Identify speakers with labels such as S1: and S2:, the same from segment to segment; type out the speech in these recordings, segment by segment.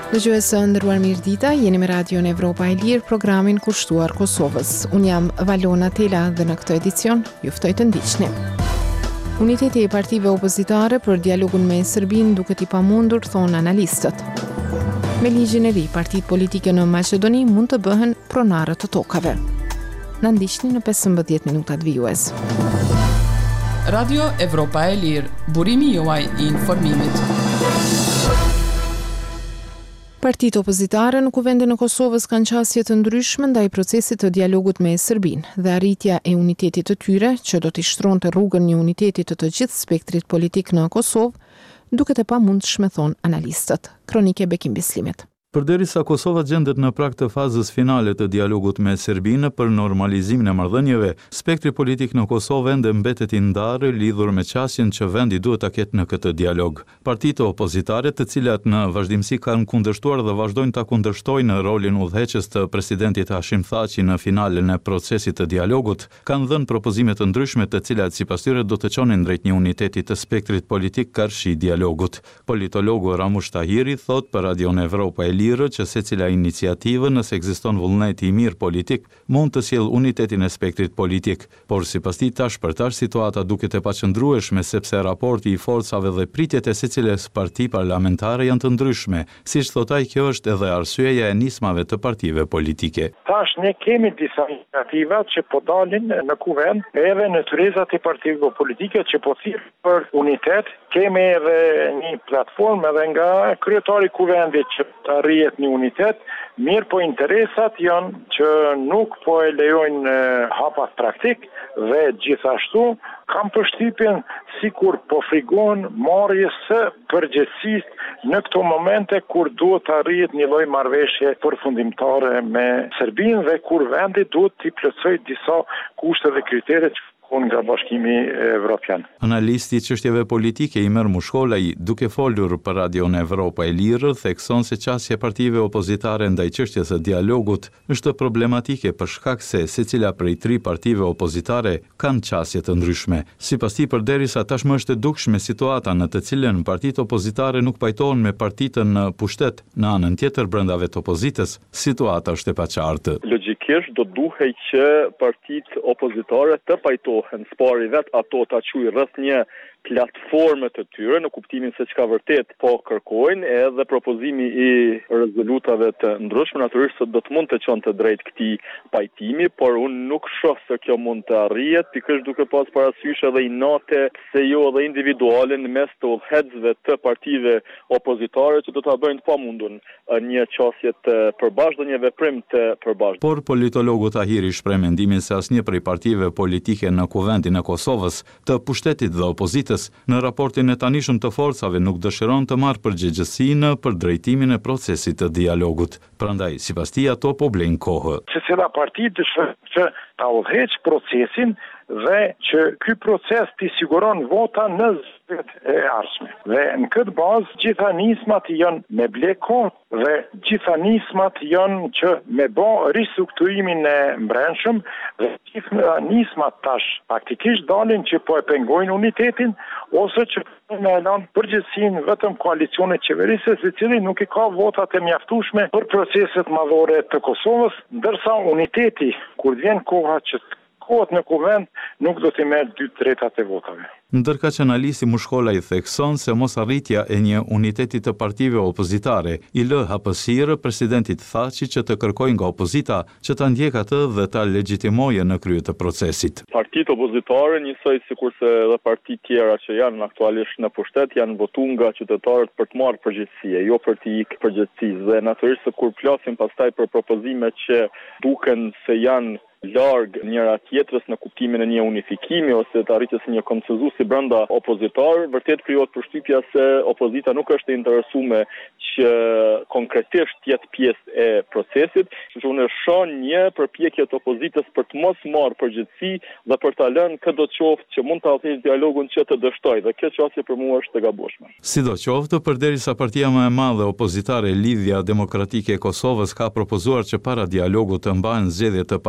S1: Dëgjues së ndëruar mirëdita, jeni me Radion Evropa e Lirë, programin kushtuar Kosovës. Unë jam Valona Tela dhe në këtë edicion ju ftoj të ndiqni. Uniteti i partive opozitare për dialogun me Serbinë duket i pamundur, thonë analistët. Me ligjin e ri, partitë politike në Maqedoni mund të bëhen pronarë të tokave. Na ndiqni në 15 minutat vijues.
S2: Radio Evropa e Lirë, burimi juaj i informimit.
S1: Partitë opozitare në kuvendin e Kosovës kanë qasje të ndryshme ndaj procesit të dialogut me Serbinë dhe arritja e unitetit të tyre, që do t'i shtronte rrugën një uniteti të gjithë spektrit politik në Kosovë, duket e pamundshme, thonë analistët. Kronike Bekim Bislimit.
S3: Përderisa Kosova gjendet në prag të fazës finale të dialogut me Serbinë për normalizimin e marrëdhënieve, spektri politik në Kosovë ende mbetet i ndarë lidhur me qasjen që vendi duhet ta ketë në këtë dialog. Partitë opozitare, të cilat në vazhdimsi kanë kundërshtuar dhe vazhdojnë ta kundërshtojnë rolin udhëheqës të presidentit Hashim Thaçi në finalen e procesit të dialogut, kanë dhënë propozime të ndryshme të cilat sipas tyre do të çonin drejt një uniteti të spektrit politik karshi dialogut. Politologu Ramush Tahiri thot për Radion Evropa e Lirë që secila iniciativë, nëse ekziston vullneti i mirë politik, mund të sjellë unitetin e spektrit politik, por sipas tij tash për tash situata duket e paqëndrueshme sepse raporti i forcave dhe pritjet e secilës parti parlamentare janë të ndryshme. Siç thot ai, kjo është edhe arsyeja e nismave të partive politike.
S4: Tash ne kemi disa iniciativa që po dalin në kuvend, edhe në tërëzat e partive politike që po thirrën për unitet. Kemi edhe një platformë edhe nga kryetari i kuvendit që të arrihet një unitet, mirë po interesat janë që nuk po e lejojnë hapat praktik dhe gjithashtu kam përshtypjen sikur po frigon marrjes së përgjegjësisë në këto momente kur duhet të arrihet një lloj marrëveshje përfundimtare me Serbinë dhe kur vendi duhet të plotësojë disa kushte dhe kritere nga Bashkimi Evropian.
S3: Analisti i çështjeve politike Imer Mushkolaj, duke folur për Radion Evropa e Lirë, thekson se qasja e partive opozitare ndaj çështjes së dialogut është problematike për shkak se secila prej 3 partive opozitare kanë qasje të ndryshme. Sipas tij, përderisa tashmë është e dukshme situata në të cilën partitë opozitare nuk pajtohen me partitën në pushtet në anën tjetër brenda vetë opozitës, situata është e paqartë.
S5: Logjikisht do duhej që partitë opozitare të pajtohen spari vet ato ta quajë rreth një platforme të tyre në kuptimin se çka vërtet po kërkojnë, edhe propozimi i rezolutave të ndryshme natyrisht do të mund të çonte drejt këtij pajtimi, por unë nuk shoh se kjo mund të arrihet, pikërisht duke pas parasysh edhe inate se jo edhe individuale në mes të udhëheqësve të partive opozitare që do ta bëjnë të pamundun një qasje të përbashkët dhe një veprim të përbashkët.
S3: Por politologu Tahiri shpreh mendimin se asnjë prej partive politike në kuvendin e Kosovës, të pushtetit dhe opozitës, në raportin e tanishëm të forcave nuk dëshiron të marrë përgjegjësinë për drejtimin e procesit të dialogut. Prandaj, sipas tij, ato po blejnë kohë.
S4: Secila parti dëshiron që ta udhëheqë procesin dhe që ky proces t'i siguron vota në zgjedhjet e ardhshme. Dhe në këtë bazë gjitha nismat janë me bleko dhe gjitha nismat janë që me bë ristrukturimin e brendshëm dhe gjitha nismat tash faktikisht dalin që po e pengojnë unitetin ose që në elan përgjithësinë vetëm koalicionit qeverisës, i cili nuk i ka votat e mjaftueshme për proceset madhore të Kosovës, ndërsa uniteti kur vjen koha që kohët në kuvend nuk do t'i merr 2/3 e votave.
S3: Ndërka që analisti Mushkolaj thekson se mos arritja e një uniteti të partive opozitare i lë hapësirë presidentit Thaçi që të kërkojë nga opozita që ta ndjek atë dhe ta legjitimojë në krye të procesit.
S5: Partitë opozitare, njësoj sikurse edhe partitë tjera që janë aktualisht në pushtet, janë votuar nga qytetarët për të marrë përgjegjësi, jo për të ikë përgjegjësisë. Dhe natyrisht se kur flasim pastaj për propozime që duken se janë larg njëra tjetrës në kuptimin e një unifikimi ose të arritjes së një konsenzusi brenda opozitar, vërtet krijohet përshtypja se opozita nuk është e interesuar që konkretisht të jetë pjesë e procesit, kështu që unë shoh një përpjekje të opozitës për të mos marrë përgjegjësi dhe për ta lënë çdoftë që mund të hapësh dialogun që të dështoj, dhe kjo çështje për mua është e gabueshme.
S3: Sidoqoftë, përderisa partia më e madhe opozitare Lidhja Demokratike e Kosovës ka propozuar që para dialogut të mbahen zgjedhje të parakoshme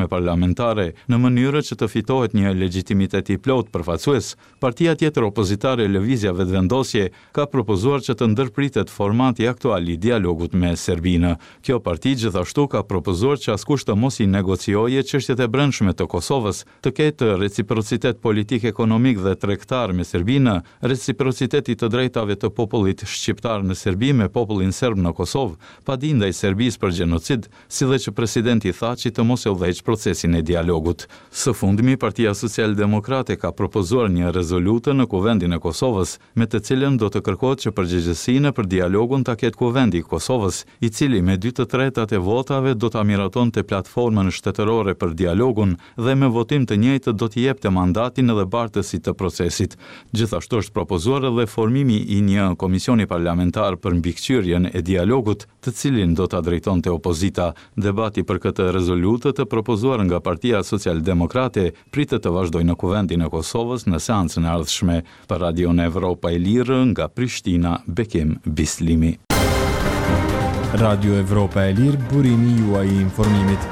S3: komisione parlamentare në mënyrë që të fitohet një legitimitet i plot përfaqësues. Partia tjetër opozitare Lëvizja Vetëvendosje ka propozuar që të ndërpritet formati aktual i dialogut me Serbinë. Kjo parti gjithashtu ka propozuar që askush të mos i negociojë çështjet e brendshme të Kosovës, të ketë reciprocitet politik, ekonomik dhe tregtar me Serbinë, reciprociteti të drejtave të popullit shqiptar në Serbi me popullin serb në Kosovë, padindaj Serbisë për gjenocid, si dhe që presidenti tha që të mos e udhëheq procesin e dialogut. Së fundmi, Partia Social-Demokrate ka propozuar një rezolutë në Kuvendin e Kosovës, me të cilën do të kërkohet që përgjegjësinë për dialogun ta ketë Kuvendi i Kosovës, i cili me 2/3 e votave do ta miratonte platformën shtetërore për dialogun dhe me votim të njëjtë do t'i jepte mandatin edhe bartësit të procesit. Gjithashtu është propozuar edhe formimi i një komisioni parlamentar për mbikëqyrjen e dialogut, të cilin do ta drejtonte opozita. Debati për këtë rezolutë të propozuar nga Partia Social-Demokrate pritet të vazhdojë në Kuvendin e Kosovës në seancën e ardhshme. Për Radion Evropa e Lirë nga Prishtina, Bekim Bislimi.
S6: Radio Evropa e Lirë, burimi juaj i informimit.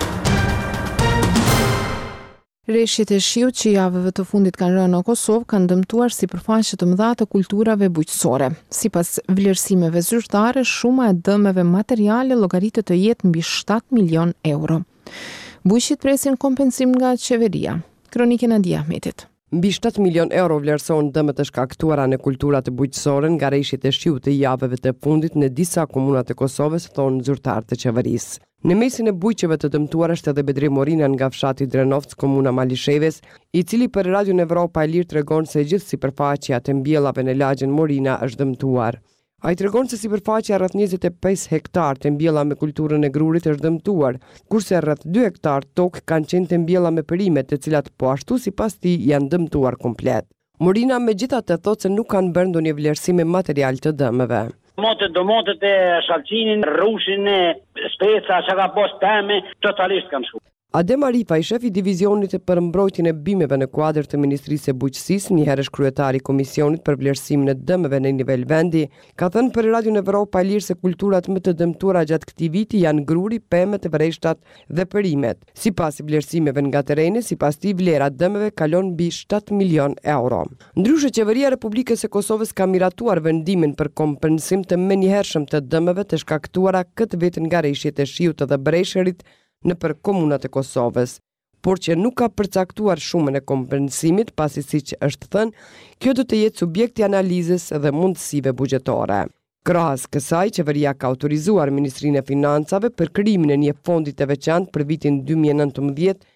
S1: Reshjet e shiut që javëve të fundit kanë rënë në Kosovë kanë dëmtuar sipërfaqe të mëdha të kulturave bujqësore. Sipas vlerësimeve zyrtare, shuma e dëmeve materiale llogaritet të jetë mbi 7 milion euro. Bujqit presin kompensim nga qeveria. Kronikën e Nadia Ahmetit.
S7: Mbi 7 milion euro vlerësohen dëmet e shkaktuara në kulturat e bujqësore nga reshjet e shiut të javëve të fundit në disa komunat e Kosovës, thonë zyrtarët e qeverisë. Në mesin e bujqeve të dëmtuar është edhe Bedri Morina nga fshati Drenovc, komuna Malisheves, i cili për Radion Evropa e Lirë tregon se gjithë sipërfaqja të mbjellave në lagjen Morina është dëmtuar. Ai tregon se sipërfaqja rreth 25 hektar të mbjella me kulturën e grurit është dëmtuar, kurse rreth 2 hektar tokë kanë qenë të mbjella me perimet, të cilat po ashtu sipas tij janë dëmtuar komplet. Morina megjithatë thotë se nuk kanë bërë ndonjë vlerësim material të dëmeve.
S8: Domotët e shalqinin, rushin e speca, që ka post teme, totalisht kanë shku.
S7: Adem Arifa, i shefi divizionit për mbrojtjen e bimeve në kuadër të Ministrisë së Bujqësisë, një herësh kryetari i Komisionit për vlerësimin e dëmeve në nivel vendi, ka thënë për Radion Evropa e Lirë se kulturat më të dëmtuara gjatë këtij viti janë gruri, pemet, vreshtat dhe perimet. Sipas vlerësimeve nga tereni, sipas tij vlera e dëmeve kalon mbi 7 milion euro. Ndryshe, qeveria e Republikës së Kosovës ka miratuar vendimin për kompensim të menjëhershëm të dëmeve të shkaktuara këtë vit nga reshjet e shiut dhe breshërit në për komunat e Kosovës, por që nuk ka përcaktuar shumën e kompensimit, pasi siç është thënë, kjo do të jetë subjekti analizës dhe mundësive buxhetore. Krahas kësaj, qeveria ka autorizuar Ministrinë e Financave për krijimin e një fondi të veçantë për vitin 2019